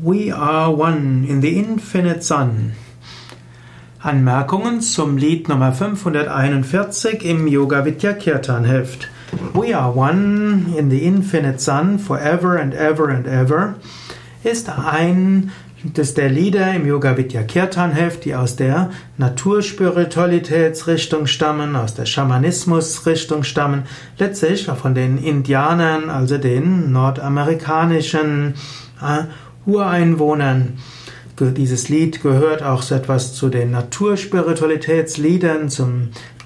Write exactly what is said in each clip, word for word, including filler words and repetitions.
We are one in the infinite sun. Anmerkungen zum Lied Nummer fünfhunderteinundvierzig im Yoga Vidya Kirtan Heft. We are one in the infinite sun forever and ever and ever ist ein des der Lieder im Yoga Vidya Kirtan Heft, die aus der Naturspiritualitätsrichtung stammen, aus der Schamanismusrichtung stammen, letztlich von den Indianern, also den nordamerikanischen äh, Ureinwohnern. Dieses Lied gehört auch so etwas zu den Naturspiritualitätsliedern, zum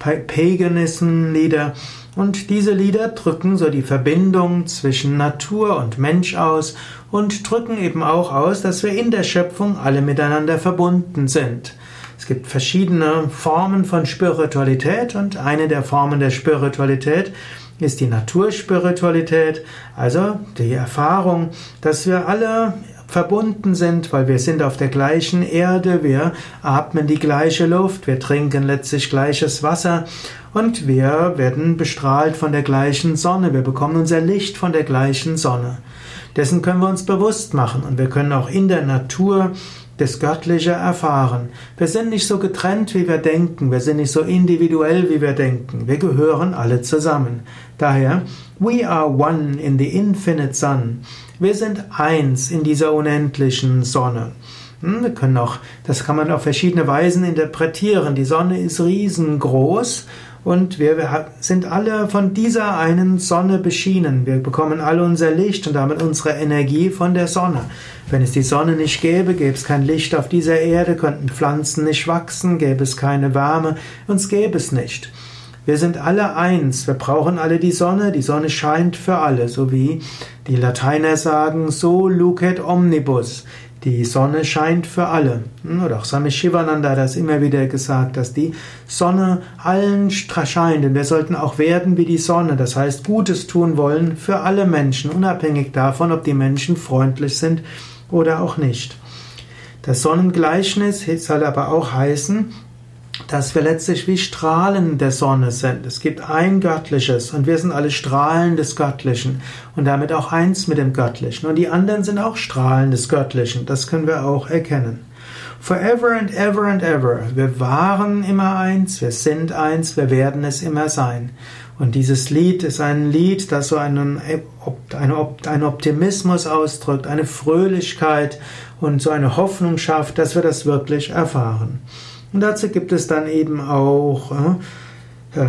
Paganism-Lieder. Und diese Lieder drücken so die Verbindung zwischen Natur und Mensch aus und drücken eben auch aus, dass wir in der Schöpfung alle miteinander verbunden sind. Es gibt verschiedene Formen von Spiritualität und eine der Formen der Spiritualität ist die Naturspiritualität, also die Erfahrung, dass wir alle verbunden sind, weil wir sind auf der gleichen Erde, wir atmen die gleiche Luft, wir trinken letztlich gleiches Wasser und wir werden bestrahlt von der gleichen Sonne, wir bekommen unser Licht von der gleichen Sonne. Dessen können wir uns bewusst machen und wir können auch in der Natur das Göttliche erfahren. Wir sind nicht so getrennt, wie wir denken. Wir sind nicht so individuell, wie wir denken. Wir gehören alle zusammen. Daher, we are one in the infinite sun. Wir sind eins in dieser unendlichen Sonne. Wir können auch, das kann man auf verschiedene Weisen interpretieren. Die Sonne ist riesengroß. Und wir sind alle von dieser einen Sonne beschienen. Wir bekommen alle unser Licht und damit unsere Energie von der Sonne. Wenn es die Sonne nicht gäbe, gäbe es kein Licht auf dieser Erde, könnten Pflanzen nicht wachsen, gäbe es keine Wärme, uns gäbe es nicht. Wir sind alle eins, wir brauchen alle die Sonne, die Sonne scheint für alle, so wie die Lateiner sagen, so lucet omnibus. Die Sonne scheint für alle. Oder auch Swami Shivananda hat das immer wieder gesagt, dass die Sonne allen scheint. Und wir sollten auch werden wie die Sonne. Das heißt, Gutes tun wollen für alle Menschen, unabhängig davon, ob die Menschen freundlich sind oder auch nicht. Das Sonnengleichnis soll aber auch heißen, dass wir letztlich wie Strahlen der Sonne sind. Es gibt ein Göttliches und wir sind alle Strahlen des Göttlichen und damit auch eins mit dem Göttlichen. Und die anderen sind auch Strahlen des Göttlichen. Das können wir auch erkennen. Forever and ever and ever. Wir waren immer eins, wir sind eins, wir werden es immer sein. Und dieses Lied ist ein Lied, das so einen, einen Optimismus ausdrückt, eine Fröhlichkeit und so eine Hoffnung schafft, dass wir das wirklich erfahren. Und dazu gibt es dann eben auch, äh,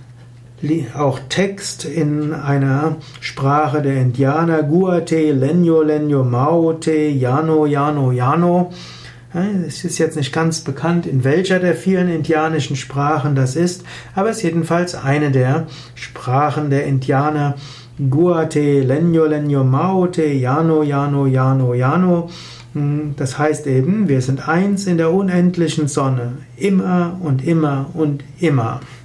äh, auch Text in einer Sprache der Indianer, Guate, Lenyo, Lenyo, Maote, Yano, Yano, Yano. Es ist jetzt nicht ganz bekannt, in welcher der vielen indianischen Sprachen das ist, aber es ist jedenfalls eine der Sprachen der Indianer. Guate, Lenyo, Lenyo, Maote, Yano, Yano, Yano, Yano. Das heißt eben, wir sind eins in der unendlichen Sonne, immer und immer und immer.